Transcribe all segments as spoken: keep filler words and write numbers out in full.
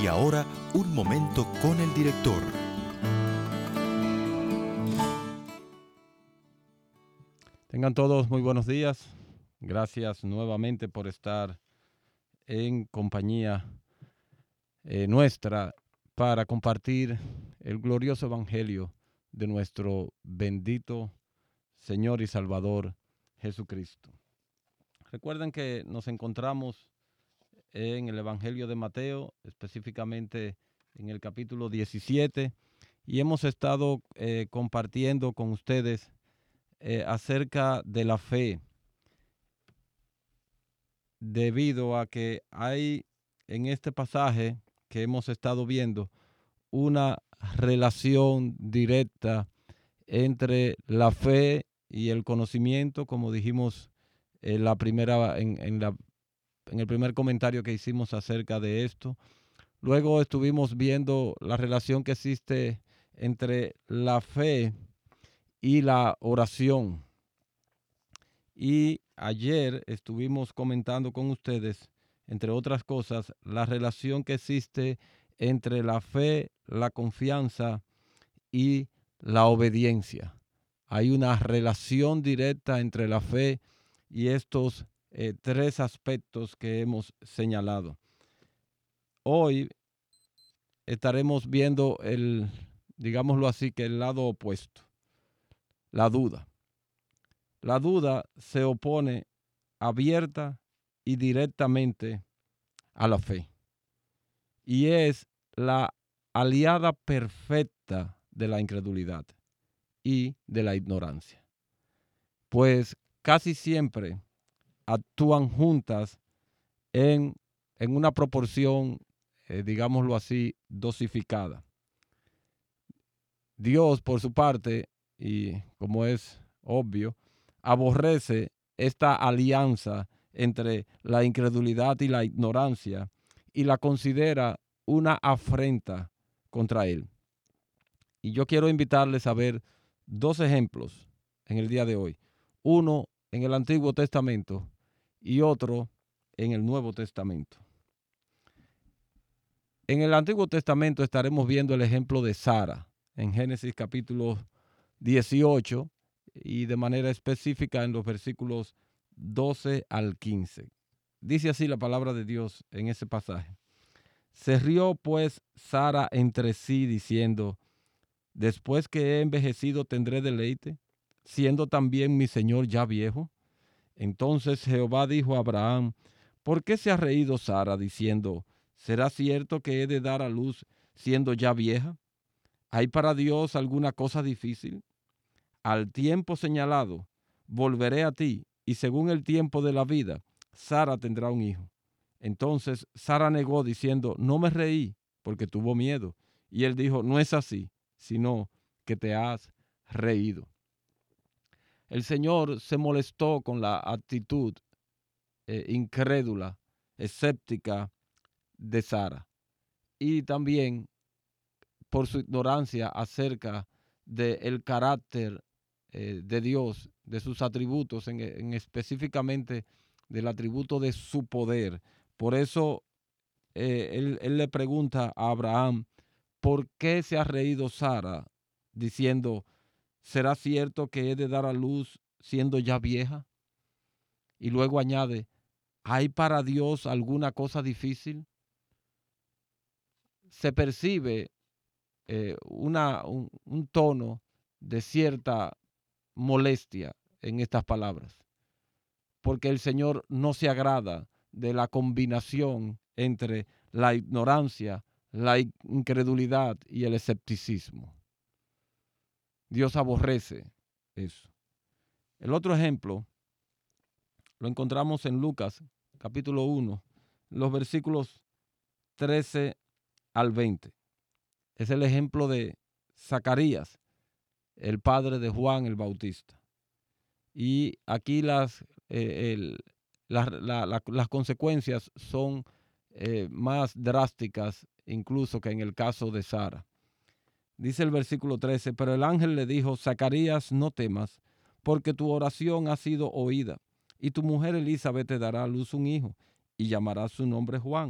ahora, un momento con el director. Tengan todos muy buenos días. Gracias nuevamente por estar en compañía eh, nuestra para compartir el glorioso evangelio de nuestro bendito Señor y Salvador Jesucristo. Recuerden que nos encontramos en el Evangelio de Mateo, específicamente en el capítulo diecisiete, y hemos estado eh, compartiendo con ustedes eh, acerca de la fe, debido a que hay en este pasaje que hemos estado viendo una relación directa entre la fe y el conocimiento, como dijimos en, la primera, en, en, la, en el primer comentario que hicimos acerca de esto. Luego estuvimos viendo la relación que existe entre la fe y la oración. Y ayer estuvimos comentando con ustedes, entre otras cosas, la relación que existe entre la fe, la confianza y la obediencia. Hay una relación directa entre la fe y estos eh, tres aspectos que hemos señalado. Hoy estaremos viendo el, digámoslo así, que el lado opuesto, la duda. La duda se opone abierta y directamente a la fe. Y es la aliada perfecta de la incredulidad y de la ignorancia. Pues casi siempre actúan juntas en, en una proporción, eh, digámoslo así, dosificada. Dios, por su parte, y como es obvio, aborrece esta alianza entre la incredulidad y la ignorancia y la considera una afrenta contra él. Y yo quiero invitarles a ver dos ejemplos en el día de hoy. Uno en el Antiguo Testamento y otro en el Nuevo Testamento. En el Antiguo Testamento estaremos viendo el ejemplo de Sara en Génesis capítulo dieciocho y de manera específica en los versículos doce al quince. Dice así la palabra de Dios en ese pasaje. Se rió pues Sara entre sí diciendo: después que he envejecido tendré deleite, siendo también mi señor ya viejo. Entonces Jehová dijo a Abraham: ¿por qué se ha reído Sara diciendo: ¿será cierto que he de dar a luz siendo ya vieja? ¿Hay para Dios alguna cosa difícil? Al tiempo señalado volveré a ti, y según el tiempo de la vida, Sara tendrá un hijo. Entonces Sara negó diciendo: no me reí, porque tuvo miedo. Y él dijo: no es así, sino que te has reído. El Señor se molestó con la actitud eh, incrédula, escéptica de Sara, y también por su ignorancia acerca del carácter eh, de Dios, de sus atributos, en, en específicamente del atributo de su poder. Por eso eh, él, él le pregunta a Abraham: ¿por qué se ha reído Sara? Diciendo: ¿será cierto que he de dar a luz siendo ya vieja? Y luego añade: ¿hay para Dios alguna cosa difícil? Se percibe eh, una, un, un tono de cierta molestia en estas palabras, porque el Señor no se agrada de la combinación entre la ignorancia, la incredulidad y el escepticismo. Dios aborrece eso. El otro ejemplo lo encontramos en Lucas, capítulo uno, los versículos trece al veinte. Es el ejemplo de Zacarías, el padre de Juan el Bautista. Y aquí las, eh, el, la, la, la, las consecuencias son eh, más drásticas incluso que en el caso de Sara. Dice el versículo trece: pero el ángel le dijo: Zacarías, no temas, porque tu oración ha sido oída, y tu mujer Elizabeth te dará a luz un hijo, y llamarás su nombre Juan.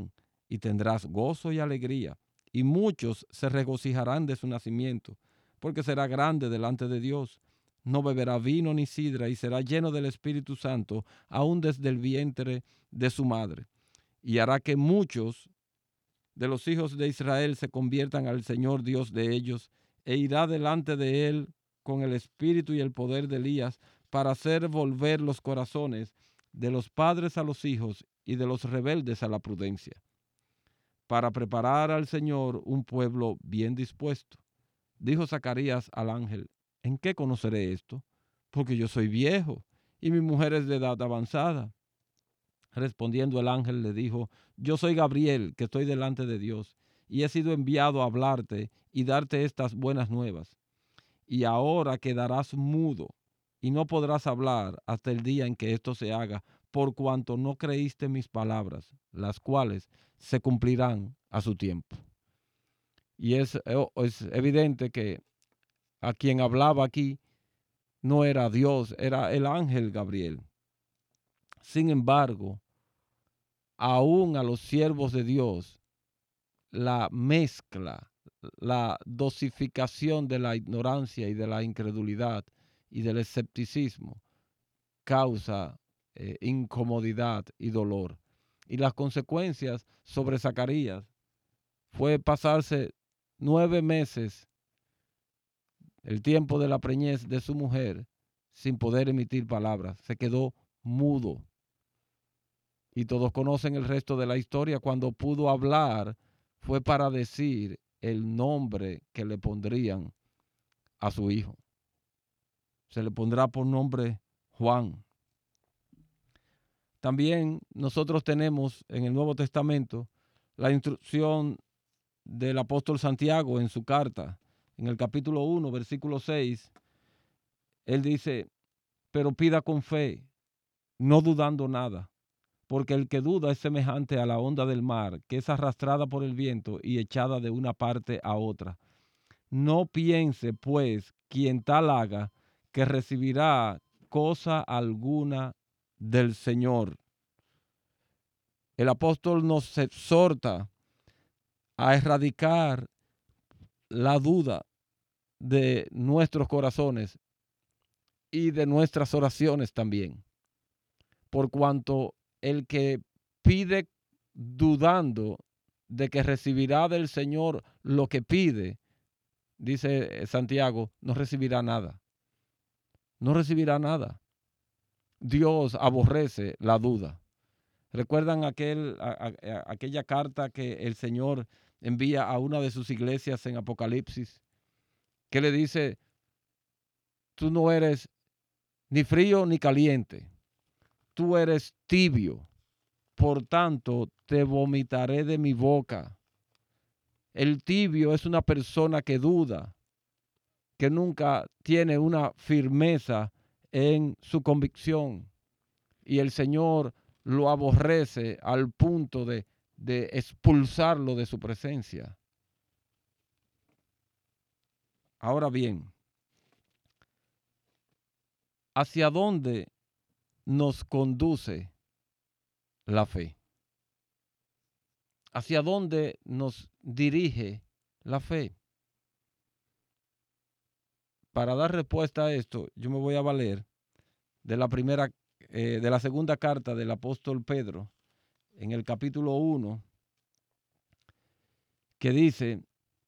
y tendrás gozo y alegría, y muchos se regocijarán de su nacimiento, porque será grande delante de Dios. No beberá vino ni sidra, y será lleno del Espíritu Santo, aún desde el vientre de su madre. Y hará que muchos de los hijos de Israel se conviertan al Señor Dios de ellos, e irá delante de él con el espíritu y el poder de Elías, para hacer volver los corazones de los padres a los hijos y de los rebeldes a la prudencia, para preparar al Señor un pueblo bien dispuesto. Dijo Zacarías al ángel: ¿en qué conoceré esto? Porque yo soy viejo y mi mujer es de edad avanzada. Respondiendo el ángel le dijo: yo soy Gabriel, que estoy delante de Dios, y he sido enviado a hablarte y darte estas buenas nuevas. Y ahora quedarás mudo y no podrás hablar hasta el día en que esto se haga, por cuanto no creíste mis palabras, las cuales se cumplirán a su tiempo. Y es, es evidente que a quien hablaba aquí no era Dios, era el ángel Gabriel. Sin embargo, aún a los siervos de Dios, la mezcla, la dosificación de la ignorancia y de la incredulidad y del escepticismo causa eh, incomodidad y dolor. Y las consecuencias sobre Zacarías fue pasarse nueve meses, el tiempo de la preñez de su mujer, sin poder emitir palabras. Se quedó mudo. Y todos conocen el resto de la historia. Cuando pudo hablar, fue para decir el nombre que le pondrían a su hijo. Se le pondrá por nombre Juan. También nosotros tenemos en el Nuevo Testamento la instrucción del apóstol Santiago en su carta, en el capítulo uno, versículo seis. Él dice: pero pida con fe, no dudando nada, porque el que duda es semejante a la onda del mar, que es arrastrada por el viento y echada de una parte a otra. No piense, pues, quien tal haga, que recibirá cosa alguna del Señor. El apóstol nos exhorta a erradicar la duda de nuestros corazones y de nuestras oraciones también, por cuanto el que pide dudando de que recibirá del Señor lo que pide, dice Santiago, no recibirá nada. No recibirá nada. Dios aborrece la duda. ¿Recuerdan aquel, a, a, aquella carta que el Señor envía a una de sus iglesias en Apocalipsis? Que le dice: tú no eres ni frío ni caliente, tú eres tibio, por tanto te vomitaré de mi boca. El tibio es una persona que duda, que nunca tiene una firmeza en su convicción, y el Señor lo aborrece al punto de, de expulsarlo de su presencia. Ahora bien, ¿hacia dónde nos conduce la fe? ¿Hacia dónde nos dirige la fe? Para dar respuesta a esto, yo me voy a valer de la primera, eh, de la segunda carta del apóstol Pedro, en el capítulo uno, que dice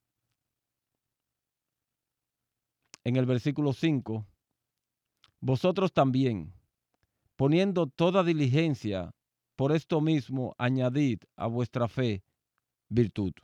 en el versículo cinco: vosotros también, poniendo toda diligencia, por esto mismo añadid a vuestra fe virtud.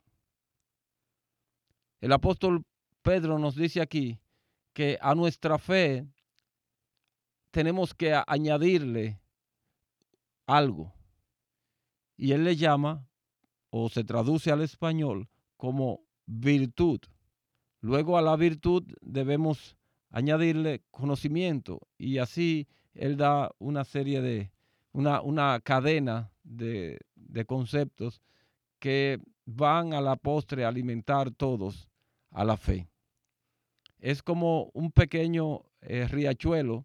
El apóstol Pedro nos dice aquí que a nuestra fe tenemos que añadirle algo. Y él le llama, o se traduce al español, como virtud. Luego a la virtud debemos añadirle conocimiento, y así él da una serie de, una, una cadena de, de conceptos que van a la postre a alimentar todos a la fe. Es como un pequeño eh, riachuelo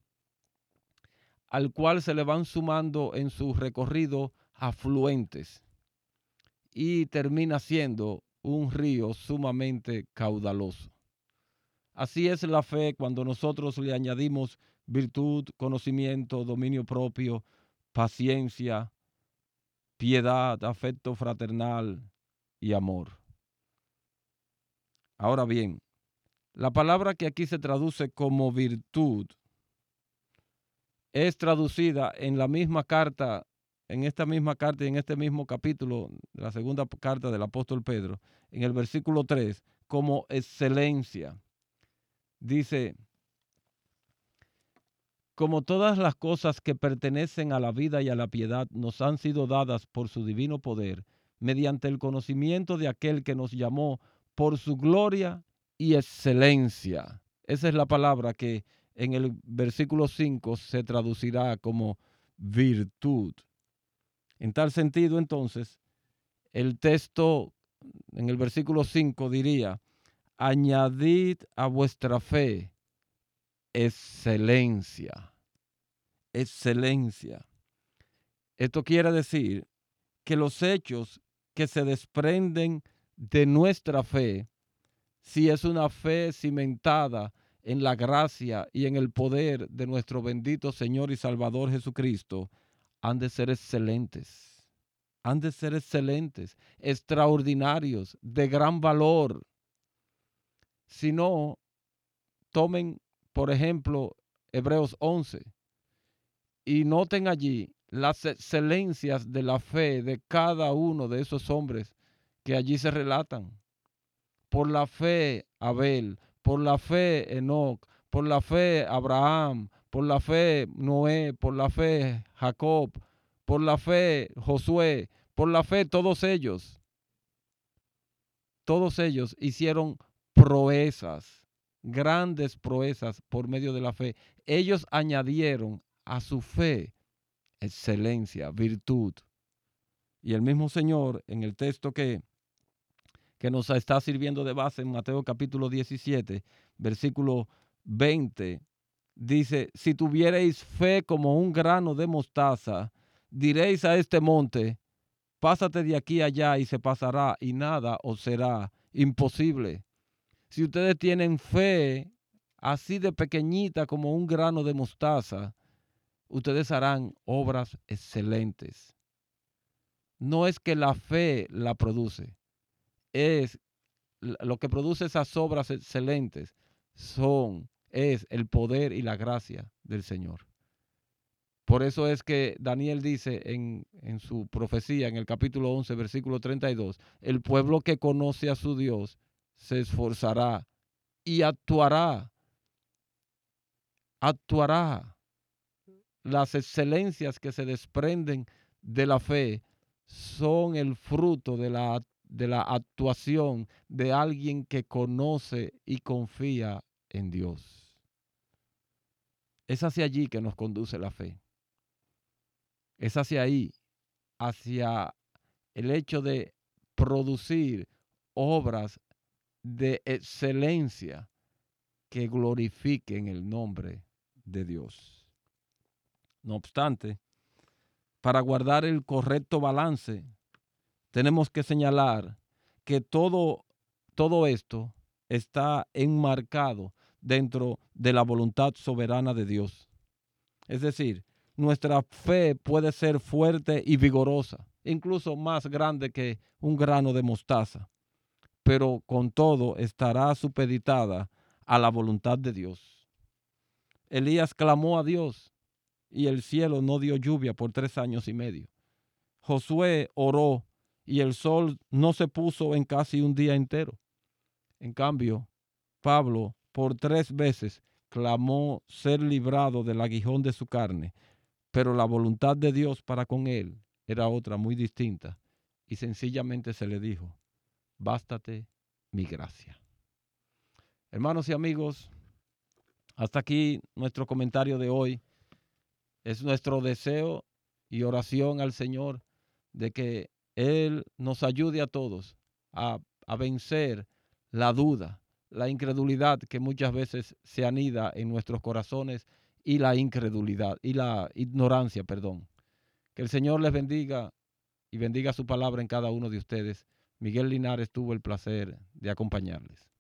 al cual se le van sumando en su recorrido afluentes. y termina siendo un río sumamente caudaloso. Así es la fe cuando nosotros le añadimos virtud, conocimiento, dominio propio, paciencia, piedad, afecto fraternal y amor. Ahora bien, la palabra que aquí se traduce como virtud es traducida en la misma carta, en esta misma carta y en este mismo capítulo, la segunda carta del apóstol Pedro, en el versículo tres, como excelencia. Dice, como todas las cosas que pertenecen a la vida y a la piedad nos han sido dadas por su divino poder, mediante el conocimiento de aquel que nos llamó por su gloria y excelencia. Esa es la palabra que en el versículo cinco se traducirá como virtud. En tal sentido, entonces, el texto en el versículo cinco diría, añadid a vuestra fe excelencia. Excelencia. Esto quiere decir que los hechos que se desprenden de nuestra fe, si es una fe cimentada en la gracia y en el poder de nuestro bendito Señor y Salvador Jesucristo, han de ser excelentes. Han de ser excelentes, extraordinarios, de gran valor. Si no, tomen, por ejemplo, Hebreos once y noten allí las excelencias de la fe de cada uno de esos hombres que allí se relatan. Por la fe Abel, por la fe Enoc, por la fe Abraham, por la fe Noé, por la fe Jacob, por la fe Josué, por la fe todos ellos. Todos ellos hicieron proezas, grandes proezas por medio de la fe. Ellos añadieron a su fe excelencia, virtud. Y el mismo Señor, en el texto que, que nos está sirviendo de base en Mateo capítulo diecisiete, versículo veinte, dice, si tuviereis fe como un grano de mostaza, diréis a este monte, pásate de aquí allá y se pasará y nada os será imposible. Si ustedes tienen fe así de pequeñita como un grano de mostaza, ustedes harán obras excelentes. No es que la fe la produce, es lo que produce esas obras excelentes son, es el poder y la gracia del Señor. Por eso es que Daniel dice en, en su profecía, en el capítulo once, versículo treinta y dos, el pueblo que conoce a su Dios se esforzará y actuará, actuará. Las excelencias que se desprenden de la fe son el fruto de la, de la actuación de alguien que conoce y confía en Dios. Es hacia allí que nos conduce la fe. Es hacia ahí, hacia el hecho de producir obras de excelencia que glorifiquen el nombre de Dios. No obstante, para guardar el correcto balance, tenemos que señalar que todo, todo esto está enmarcado dentro de la voluntad soberana de Dios. Es decir, nuestra fe puede ser fuerte y vigorosa, incluso más grande que un grano de mostaza, pero con todo estará supeditada a la voluntad de Dios. Elías clamó a Dios y el cielo no dio lluvia por tres años y medio. Josué oró y el sol no se puso en casi un día entero. En cambio, Pablo por tres veces clamó ser librado del aguijón de su carne, pero la voluntad de Dios para con él era otra muy distinta y sencillamente se le dijo, bástate mi gracia. Hermanos y amigos, hasta aquí nuestro comentario de hoy. Es nuestro deseo y oración al Señor de que Él nos ayude a todos a, a vencer la duda, la incredulidad que muchas veces se anida en nuestros corazones y la incredulidad y la ignorancia, perdón. Que el Señor les bendiga y bendiga su palabra en cada uno de ustedes. Miguel Linares tuvo el placer de acompañarles.